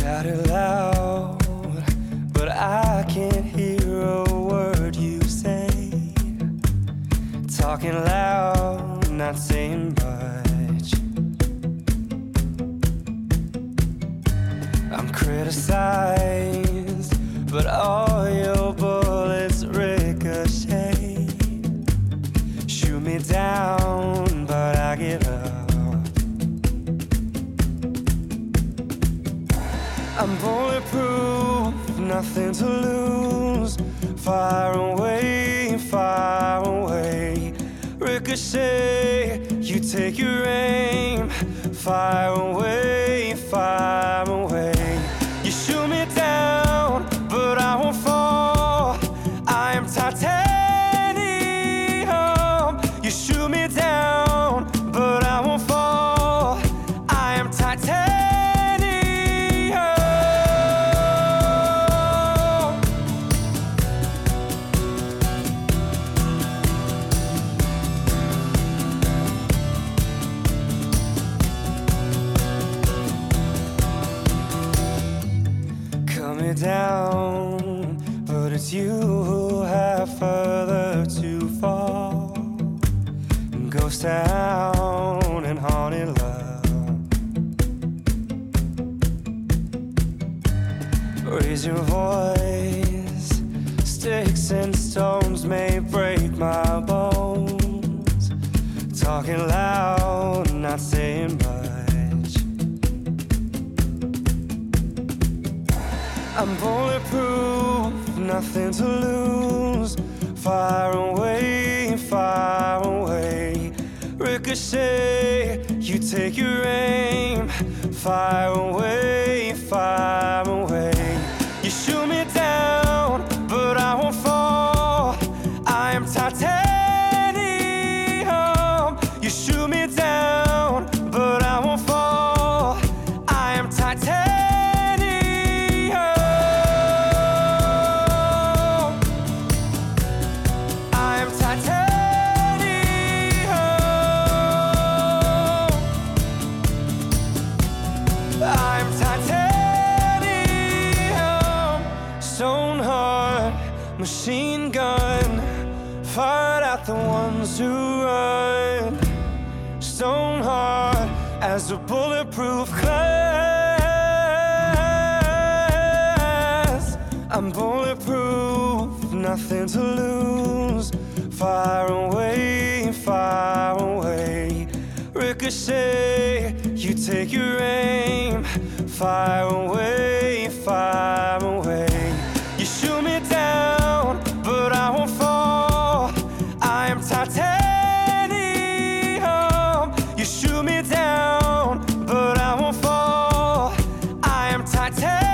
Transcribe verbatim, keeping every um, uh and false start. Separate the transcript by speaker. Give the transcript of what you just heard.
Speaker 1: Shout it loud, but I can't hear a word you say. Talking loud, not saying much. I'm criticized, but all your bullets ricochet. Shoot me down, but I get up. I'm bulletproof, nothing to lose. Far away, far away. Ricochet, you take your aim. Far away, far away. You shoot me down, but I won't fall. I am titanium. You shoot me down, but I won't fall. I am titanium. Me down, but it's you who have further to fall. Ghost town and haunted love. Raise your voice. Sticks and stones may break my bones. Talking loud, not saying much. I'm bulletproof, nothing to lose. Far away, far away. Ricochet, you take your aim. Far away, far away. You shoot me down, but I won't fall. I am titanium. You shoot me down, but I won't fall. I am titanium. I'm titanium, stone heart, machine gun, fired at the ones who run. Stone heart as a bulletproof glass. I'm bulletproof, nothing to lose. Far away, far away. Ricochet, you take your aim. Far away, far away. You shoot me down, but I won't fall. I am titanium. You shoot me down, but I won't fall. I am titanium.